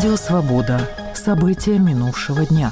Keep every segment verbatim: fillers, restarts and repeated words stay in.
Радио «Свобода». События минувшего дня.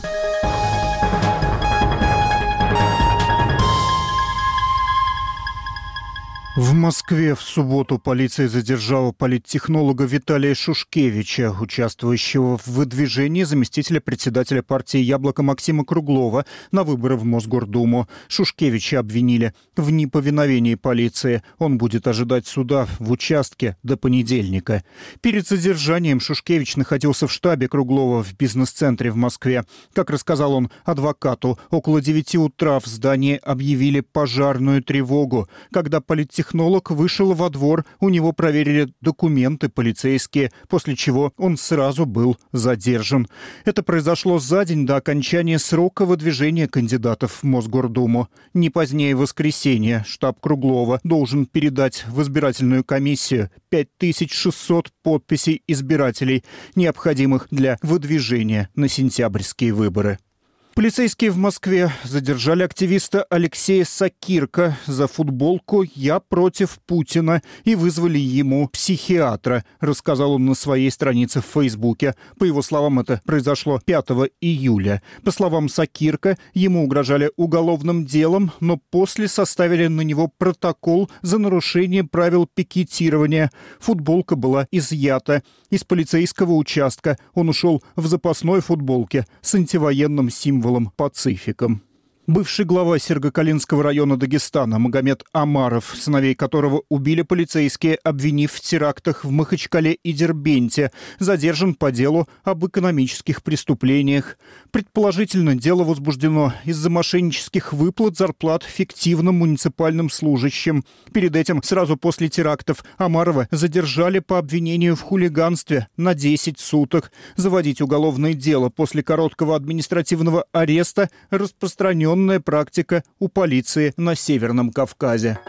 В Москве в субботу полиция задержала политтехнолога Виталия Шушкевича, участвующего в выдвижении заместителя председателя партии «Яблоко» Максима Круглова на выборы в Мосгордуму. Шушкевича обвинили в неповиновении полиции. Он будет ожидать суда в участке до понедельника. Перед задержанием Шушкевич находился в штабе Круглова в бизнес-центре в Москве. Как рассказал он адвокату, около девяти утра в здании объявили пожарную тревогу. Когда политтехнолог Технолог вышел во двор, у него проверили документы полицейские, после чего он сразу был задержан. Это произошло за день до окончания срока выдвижения кандидатов в Мосгордуму. Не позднее воскресенья штаб Круглова должен передать в избирательную комиссию пять тысяч шестьсот подписей избирателей, необходимых для выдвижения на сентябрьские выборы. Полицейские в Москве задержали активиста Алексея Сакирко за футболку «Я против Путина» и вызвали ему психиатра, рассказал он на своей странице в Фейсбуке. По его словам, это произошло пятого июля. По словам Сакирко, ему угрожали уголовным делом, но после составили на него протокол за нарушение правил пикетирования. Футболка была изъята из полицейского участка. Он ушел в запасной футболке с антивоенным символом пацификом. Бывший глава Сергокалинского района Дагестана Магомед Амаров, сыновей которого убили полицейские, обвинив в терактах в Махачкале и Дербенте, задержан по делу об экономических преступлениях. Предположительно, дело возбуждено из-за мошеннических выплат зарплат фиктивным муниципальным служащим. Перед этим, сразу после терактов, Амарова задержали по обвинению в хулиганстве на десять суток. Заводить уголовное дело после короткого административного ареста распространен практика у полиции на Северном Кавказе.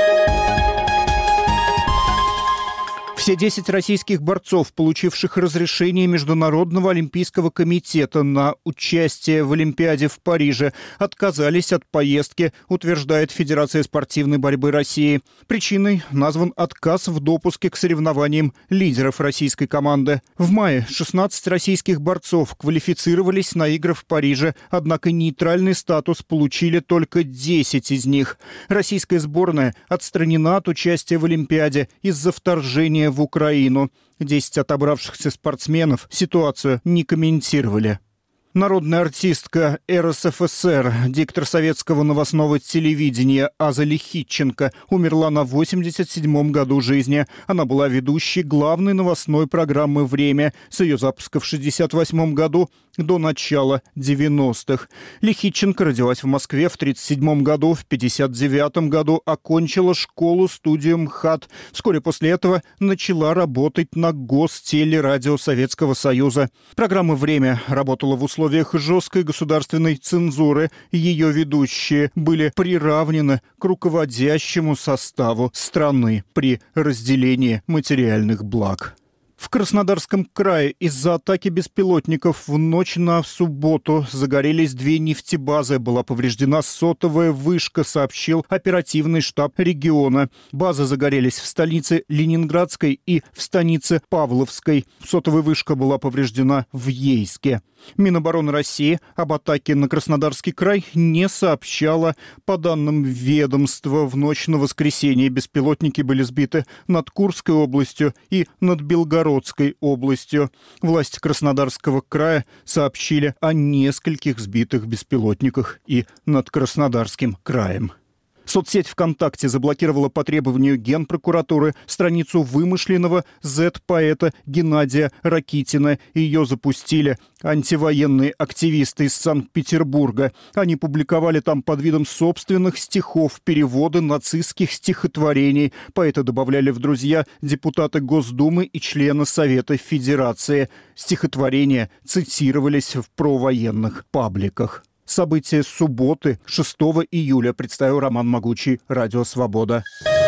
Все десять российских борцов, получивших разрешение Международного олимпийского комитета на участие в Олимпиаде в Париже, отказались от поездки, утверждает Федерация спортивной борьбы России. Причиной назван отказ в допуске к соревнованиям лидеров российской команды. В мае шестнадцать российских борцов квалифицировались на игры в Париже, однако нейтральный статус получили только десять из них. Российская сборная отстранена от участия в Олимпиаде из-за вторжения в Украину. Десять отобравшихся спортсменов ситуацию не комментировали. Народная артистка эр эс эф эс эр, диктор советского новостного телевидения Аза Лихитченко умерла на восемьдесят седьмом году жизни. Она была ведущей главной новостной программы «Время» с ее запуска в шестьдесят восьмом году до начала девяностых. Лихитченко родилась в Москве в тридцать седьмом году, в пятьдесят девятом году окончила школу-студию МХАТ. Вскоре после этого начала работать на Гостелерадио Советского Союза. Программа «Время» работала в условиях В условиях жесткой государственной цензуры ее ведущие были приравнены к руководящему составу страны при разделении материальных благ. В Краснодарском крае из-за атаки беспилотников в ночь на субботу загорелись две нефтебазы. Была повреждена сотовая вышка, сообщил оперативный штаб региона. Базы загорелись в столице Ленинградской и в станице Павловской. Сотовая вышка была повреждена в Ейске. Минобороны России об атаке на Краснодарский край не сообщала. По данным ведомства, в ночь на воскресенье беспилотники были сбиты над Курской областью и над Белгородской областью. Власти Краснодарского края сообщили о нескольких сбитых беспилотниках и над Краснодарским краем. Соцсеть ВКонтакте заблокировала по требованию Генпрокуратуры страницу вымышленного зет-поэта Геннадия Ракитина. Ее запустили антивоенные активисты из Санкт-Петербурга. Они публиковали там под видом собственных стихов переводы нацистских стихотворений. Поэта добавляли в друзья депутаты Госдумы и члены Совета Федерации. Стихотворения цитировались в провоенных пабликах. События субботы, шестого июля, представил Роман Могучий, Радио «Свобода».